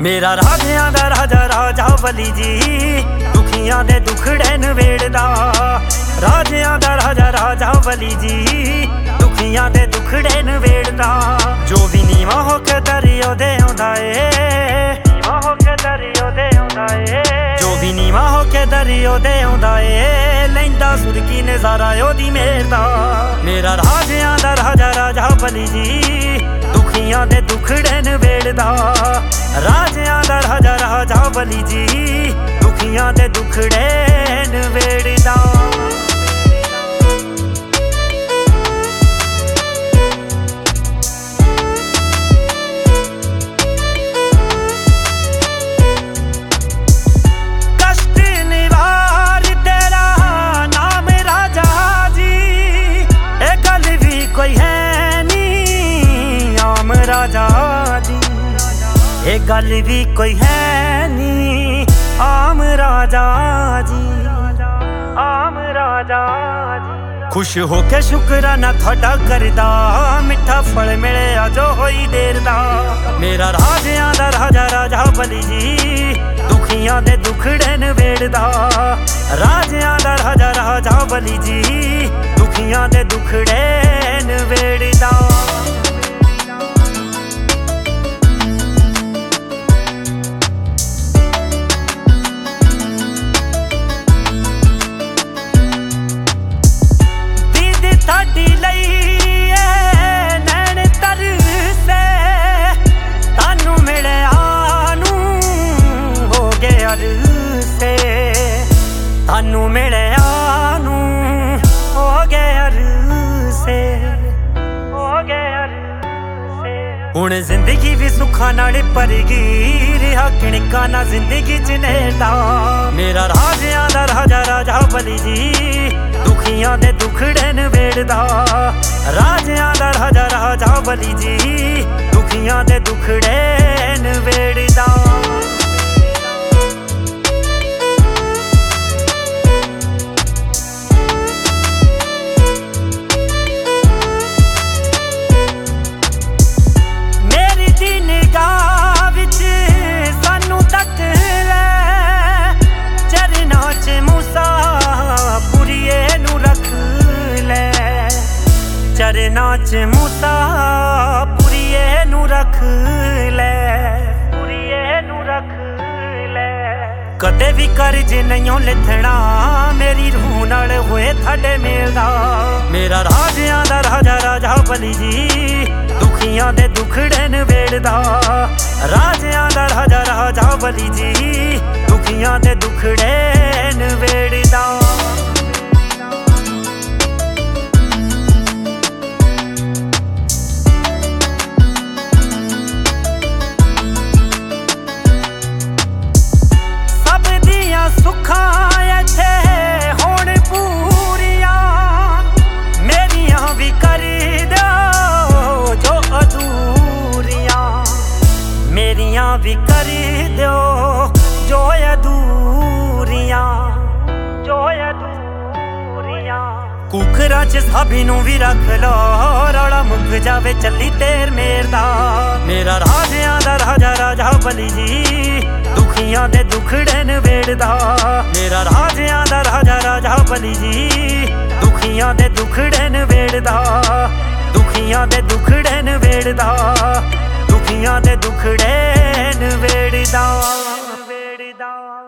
मेरा राजियां दा राजा राजा बली जी, दुखियां दे दुखड़े नवेड़दा। राजियां दा राजा राजा बली जी, दुखियां दे दुखड़े नवेड़दा। जो भी नीवा होके दरियो दे आंदा ए, नीवा होके दरियो दे आंदा ए, जो भी नीवा होके दरियो दे आंदा ए, लैंदा सुरकी नज़ारा ओदी मेहर दा। मेरा राजियां दा राजा राजा बली जी, दुखियां दे दुखड़े नवेड़दा। राजियां दा राजा राजा बली जी, दुखियां दे दुखड़े नवेड़दा। कष्ट निवार तेरा नाम राजा जी, ए गल भी कोई है नी आम राजा जी, ये गल भी कोई है नी आम राजा जी, आम राजा जी। खुश होके शुकराना थोड़ा करदा, मिठा फल मिले जो होई देर दा। मेरा राजियां दा राजा राजा बली जी, दुखियां दे दुखड़े नवेड़दा। राजियां दा राजा राजा बली जी, दुखियां दे दुखड़े नवेड़दा। साडी लई नैन तरसे, तानू मिलिया नू हो गए अरसे, तानू मिलिया नू हो गए अरसे, हो गए अरसे। हुण जिंदगी भी सुखा नाल भर गई, रिहा किणका ना जिंदगी च नेड़ा। मेरा राजियां दा राजा राजा बली जी, दुखियां दे दुखड़े नवेड़दा। राजियां दा राजा राजा बली जी, दुखियां दे दुखड़े नवेड़दा। मेरी दी निगाह विच सानू तक ले, चरना च मूसा पुरिये नू रख ले, चरना च मूसा पुरिये नू रख ले, पुरिये नू रख ले। कदे भी कर्ज नहीं लिथना, मेरी रूह नाल होए थाडे मेल दा। मेरा राजियां दा राजा राजा बली जी, दुखियां दे दुखड़े नवेड़दा। राजियां दा राजा राजा बली जी, दुखियां दे दुखड़े नवेड़दा। सुखां इत्थे होण पूरियां, मेरियां भी कर दो जो अधूरियां, मेरियां भी कर दो जो अधूरियां, जो अधूरियां। कुकरां च साबी नू भी रख लो, रौला मुक जावे चली तेर मेर दा। मेरा राजियां दा राजा राजा बली जी, दुखियां दे दुखड़े नवेड़दा। मेरा राजियां दा राजा राजा बली जी, दुखियां दे दुखड़े नवेड़दा। दुखियां दे दुखड़े नवेड़दा, दुखियां दे दुखड़े नवेड़दा।